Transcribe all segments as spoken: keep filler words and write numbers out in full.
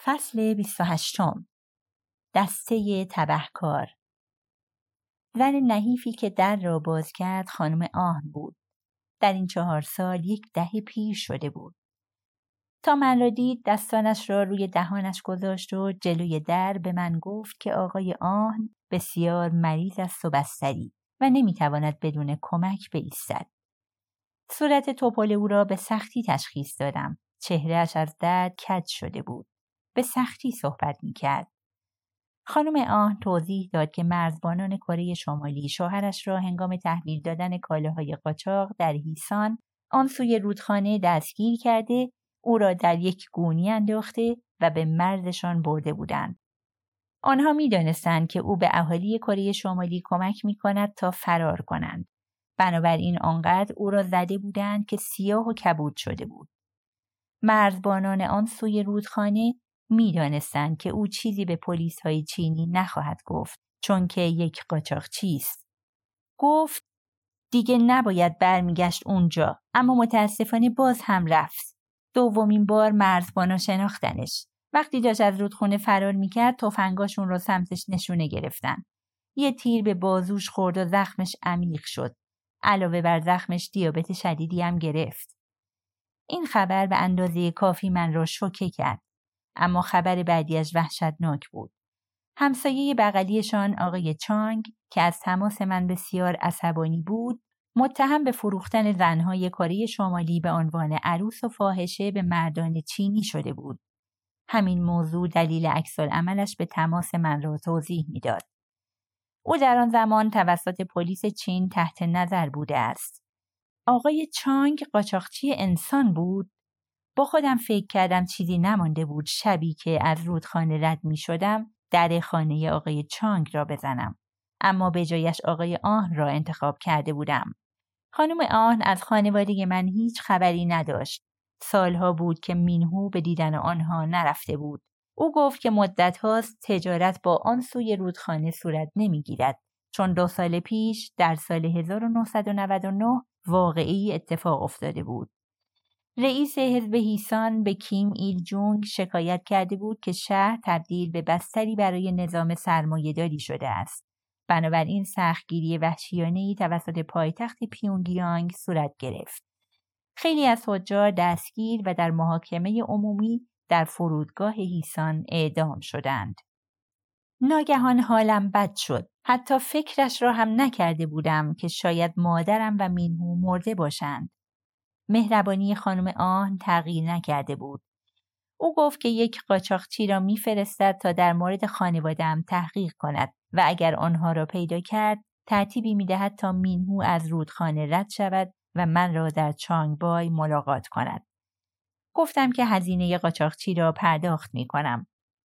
فصل بیست و هشتم. دسته تبهکار. زن نحیفی که در را باز کرد خانم آهن بود. در این چهار سال یک دهه پیر شده بود. تا من را دید دستانش را روی دهانش گذاشت و جلوی در به من گفت که آقای آهن بسیار مریض است و بستری و نمیتواند بدون کمک بایستد. صورت توپل او را به سختی تشخیص دادم. چهرهش از درد کج شده بود. به سختی صحبت میکرد. خانم آهن توضیح داد که مرزبانان کره شمالی شوهرش را هنگام تحویل دادن کالاهای قاچاق در هیسان آن سوی رودخانه دستگیر کرده، او را در یک گونی انداخته و به مرزشان برده بودند. آنها می دانستند که او به اهالی کره شمالی کمک می کند تا فرار کنند. بنابراین آنقدر او را زده بودند که سیاه و کبود شده بود. مرزبانان آن سوی رودخانه می دانستند که او چیزی به پلیس های چینی نخواهد گفت، چون که یک قاچاقچی است. گفت دیگه نباید برمیگشت اونجا، اما متاسفانه باز هم رفت. دومین بار مرزبانا شناختنش. وقتی داشت از رودخانه فرار میکرد تفنگاشون رو سمتش نشونه گرفتن. یه تیر به بازوش خورد و زخمش عمیق شد. علاوه بر زخمش دیابت شدیدی هم گرفت. این خبر به اندازه کافی من را شوکه کرد. اما خبر بعدیش وحشتناک بود. همسایه بغلیشان آقای چانگ که از تماس من بسیار عصبانی بود، متهم به فروختن زنهای کره شمالی به عنوان عروس و فاحشه به مردان چینی شده بود. همین موضوع دلیل عکس‌العملش به تماس من را توضیح می‌داد. او در آن زمان توسط پلیس چین تحت نظر بوده است. آقای چانگ قاچاقچی انسان بود. با خودم فکر کردم چیزی نمانده بود شبی که از رودخانه رد می شدم در خانه آقای چانگ را بزنم. اما به جایش آقای آهن را انتخاب کرده بودم. خانم آهن از خانواده من هیچ خبری نداشت. سالها بود که مینهو به دیدن آنها نرفته بود. او گفت که مدت هاست تجارت با آن سوی رودخانه صورت نمی گیرد، چون دو سال پیش در سال هزار و نهصد و نود و نه واقعی اتفاق افتاده بود. رئیس حزب هیسان به کیم ایل جونگ شکایت کرده بود که شهر تبدیل به بستری برای نظام سرمایه‌داری شده است. بنابراین سختگیری وحشیانه‌ای توسط پایتخت پیونگیانگ صورت گرفت. خیلی از تجار دستگیر و در محاکمه عمومی در فرودگاه هیسان اعدام شدند. ناگهان حالم بد شد. حتی فکرش را هم نکرده بودم که شاید مادرم و مینهو مرده باشند. مهربانی خانم آهن تغییر نکرده بود. او گفت که یک قاچاقچی را میفرستد تا در مورد خانواده‌ام تحقیق کند و اگر آنها را پیدا کرد ترتیبی می‌دهد تا مینهو از رودخانه رد شود و من را در چانگبای ملاقات کند. گفتم که هزینه قاچاقچی را پرداخت می‌کنم.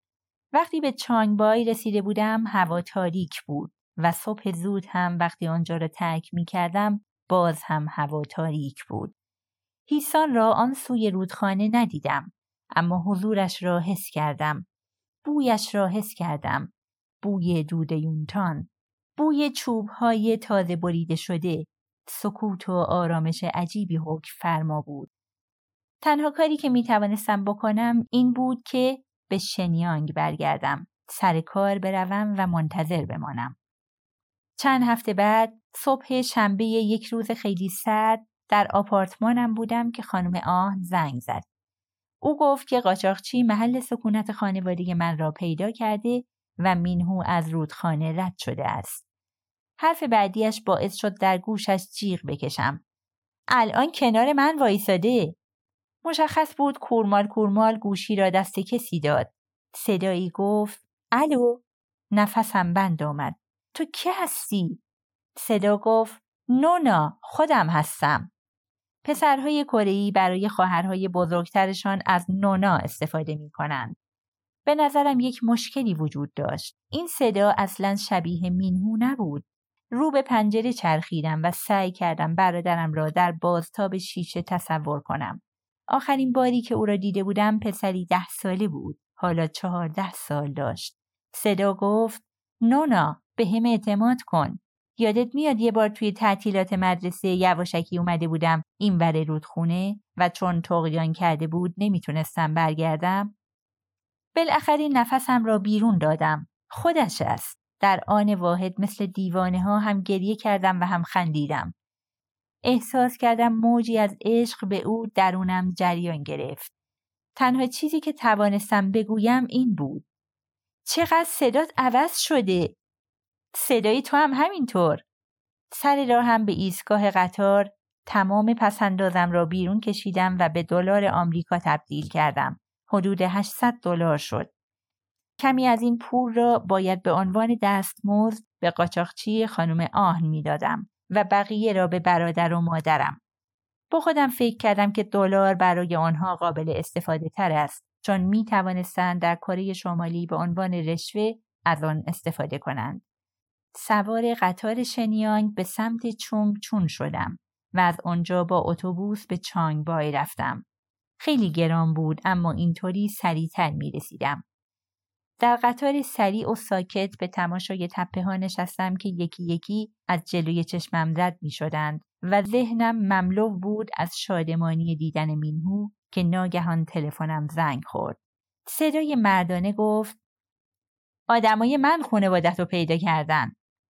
وقتی به چانگبای رسیده بودم هوا تاریک بود و صبح زود هم وقتی آنجا را ترک می‌کردم باز هم هوا تاریک بود. هیسان را آن سوی رودخانه ندیدم، اما حضورش را حس کردم. بویش را حس کردم. بوی دود یونتان. بوی چوب‌های تازه بریده شده. سکوت و آرامش عجیبی حکم فرما بود. تنها کاری که می توانستم بکنم این بود که به شنیانگ برگردم، سر کار بروم و منتظر بمانم. چند هفته بعد صبح شنبه یک روز خیلی سرد در آپارتمانم بودم که خانم آهن زنگ زد. او گفت که قاچاقچی محل سکونت خانواده من را پیدا کرده و مینهو از رودخانه رد شده است. حرف بعدیش باعث شد در گوشش جیغ بکشم. الان کنار من وایساده. مشخص بود کورمال کورمال گوشی را دست کسی داد. صدایی گفت الو. نفسم بند آمد. تو کی هستی؟ صدا گفت نونا، خودم هستم. پسرهای کره‌ای برای خواهرهای بزرگترشان از نونا استفاده می کنند. به نظرم یک مشکلی وجود داشت. این صدا اصلاً شبیه مینهو نبود. رو به پنجره چرخیدم و سعی کردم برادرم را در بازتاب شیشه تصور کنم. آخرین باری که او را دیده بودم پسری ده ساله بود. حالا چهارده سال داشت. صدا گفت نونا، به هم اعتماد کن. یادت میاد یه بار توی تعطیلات مدرسه یواشکی اومده بودم این ور رودخونه و چون طغیان کرده بود نمیتونستم برگردم؟ بالاخره نفسم را بیرون دادم. خودش است. در آن واحد مثل دیوانه ها هم گریه کردم و هم خندیدم. احساس کردم موجی از عشق به او درونم جریان گرفت. تنها چیزی که توانستم بگویم این بود: چقدر صدات عوض شده. صدای تو هم همینطور. سر راه هم به ایستگاه قطار تمام پسندازم را بیرون کشیدم و به دلار آمریکا تبدیل کردم. حدود هشتصد دلار شد. کمی از این پول را باید به عنوان دستمزد به قاچاقچی خانم آهن میدادم و بقیه را به برادر و مادرم. با خودم فکر کردم که دلار برای آنها قابل استفاده تر است، چون می توانستند در کره شمالی به عنوان رشوه از آن استفاده کنند. سوار قطار شنیانگ به سمت چونگ چون شدم و از آنجا با اتوبوس به چانگ بای رفتم. خیلی گران بود، اما اینطوری سریعتر می رسیدم. در قطار سریع و ساکت به تماشای تپه ها نشستم که یکی یکی از جلوی چشمم رد می شدند و ذهنم مملو بود از شادمانی دیدن مینهو که ناگهان تلفنم زنگ خورد. صدای مردانه گفت: آدمای من خانوادت رو پیدا کردن.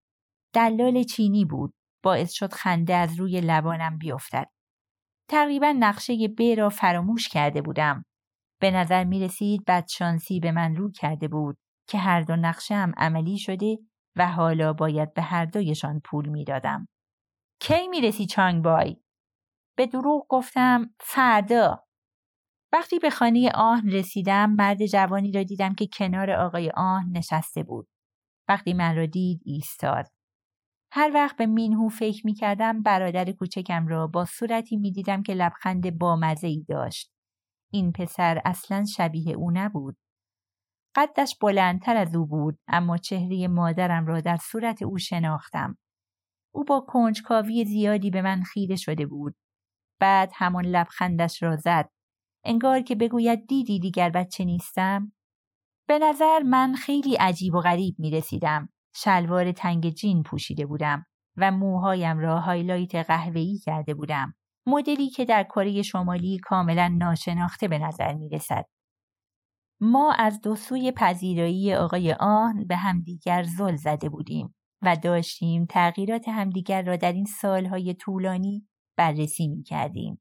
دلال چینی بود. باعث شد خنده از روی لبانم بیفتد. تقریبا نقشه ب را فراموش کرده بودم. به نظر می رسید بدشانسی به من رو کرده بود که هر دو نقشه هم عملی شده و حالا باید به هر دویشان پول می دادم. کی می رسی چانگ بای؟ به دروغ گفتم فردا. وقتی به خانه آهن رسیدم مرد جوانی را دیدم که کنار آقای آهن نشسته بود. وقتی من را دید ایستاد. هر وقت به مینهو فکر می کردم برادر کوچکم را با صورتی می دیدم که لبخند بامزه‌ای داشت. این پسر اصلاً شبیه او نبود. قدش بلندتر از او بود، اما چهره مادرم را در صورت او شناختم. او با کنجکاوی زیادی به من خیره شده بود. بعد همان لبخندش را زد. انگار که بگوید دیدی دیگر بچه نیستم. به نظر من خیلی عجیب و غریب می رسیدم. شلوار تنگ جین پوشیده بودم و موهایم را هایلایت قهوه‌ای کرده بودم. مدلی که در کره شمالی کاملا ناشناخته به نظر می رسد. ما از دو سوی پذیرایی آقای آهن به همدیگر زل زده بودیم و داشتیم تغییرات همدیگر را در این سالهای طولانی بررسی می کردیم.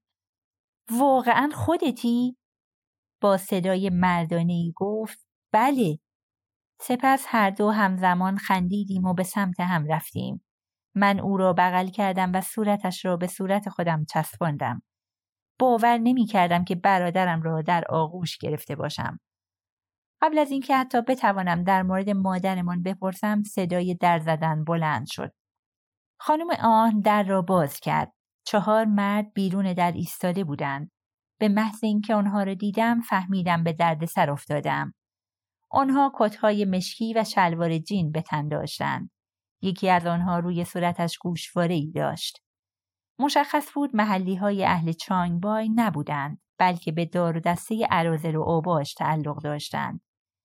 واقعاً خودتی؟ با صدای مردانه‌ای گفت بله. سپس هر دو همزمان خندیدیم و به سمت هم رفتیم. من او را بغل کردم و صورتش را به صورت خودم چسباندم. باور نمی کردم که برادرم را در آغوش گرفته باشم. قبل از اینکه حتی بتوانم در مورد مادرمان بپرسم صدای در زدن بلند شد. خانم آهن در را باز کرد. چهار مرد بیرون در ایستاده بودند. به محض اینکه آنها را دیدم فهمیدم به دردسر افتادم. آنها کت‌های مشکی و شلوار جین به تن داشتند. یکی از آنها روی صورتش گوشواره‌ای داشت. مشخص بود محلی‌های اهل چانگ بای نبودند، بلکه به دار و دسته اراذل و اوباش تعلق داشتند.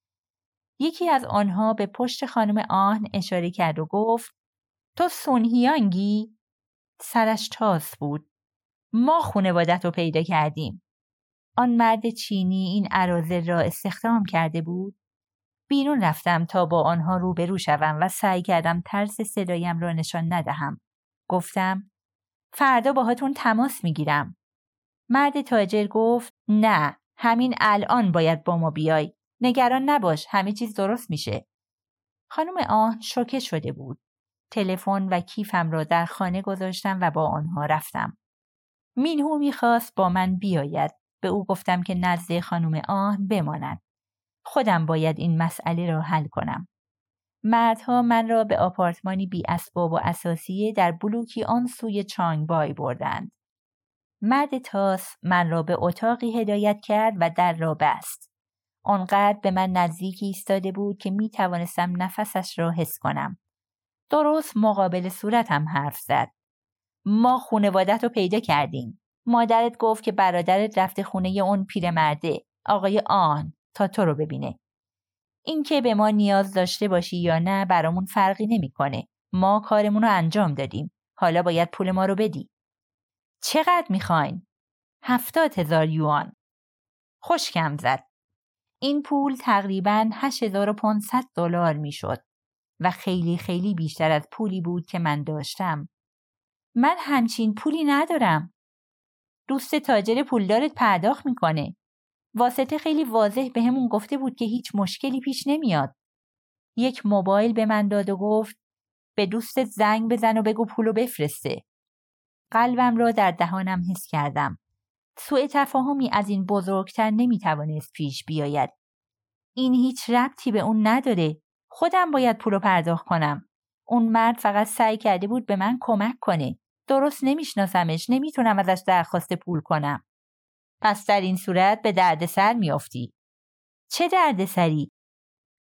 یکی از آنها به پشت خانم آهن اشاره کرد و گفت: تو سونهیانگی؟ سرش تاس بود. ما خانوادت رو پیدا کردیم. آن مرد چینی این اراذل را استخدام کرده بود. بیرون رفتم تا با آنها روبرو شوم و سعی کردم طرز صدایم را نشان ندهم. گفتم: فردا باهاتون تماس میگیرم. مرد تاجر گفت: نه، همین الان باید با ما بیای. نگران نباش، همه چیز درست میشه. خانم آهن شوکه شده بود. تلفن و کیفم را در خانه گذاشتم و با آنها رفتم. مینهو میخواست با من بیاید. به او گفتم که نزد خانم آهن بماند. خودم باید این مسئله را حل کنم. مردها من را به آپارتمانی بی اسباب و اساسیه در بلوکی آن سوی چانگ بای بردند. مرد تاس من را به اتاقی هدایت کرد و در را بست. آنقدر به من نزدیک ایستاده بود که می توانستم نفسش را حس کنم. درست مقابل صورتم حرف زد. ما خانوادت رو پیدا کردیم. مادرت گفت که برادرت رفته خونه اون پیرمرده، آقای آهن، تا تو رو ببینه. این که به ما نیاز داشته باشی یا نه برامون فرقی نمیکنه. ما کارمون رو انجام دادیم. حالا باید پول ما رو بدی. چقدر میخواین؟ هفتاد هزار یوان. خشکم زد. این پول تقریباً هشت هزار و پانصد دلار میشد و خیلی خیلی بیشتر از پولی بود که من داشتم. من همچین پولی ندارم. دوست تاجر پولدارت پرداخت میکنه. واسطه خیلی واضح به همون گفته بود که هیچ مشکلی پیش نمیاد. یک موبایل به من داد و گفت به دوستت زنگ بزن و بگو پولو بفرسته. قلبم را در دهانم حس کردم. سوء تفاهمی از این بزرگتر نمیتوانست پیش بیاید. این هیچ ربطی به اون نداره. خودم باید پولو پرداخت کنم. اون مرد فقط سعی کرده بود به من کمک کنه. درست نمیشناسمش، نمیتونم ازش درخواست پول کنم. پس در این صورت به دردسر میافتی. چه دردسری؟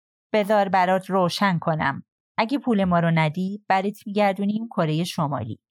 بذار برات روشن کنم. اگه پول ما رو ندی، برات میگردونیم کره شمالی.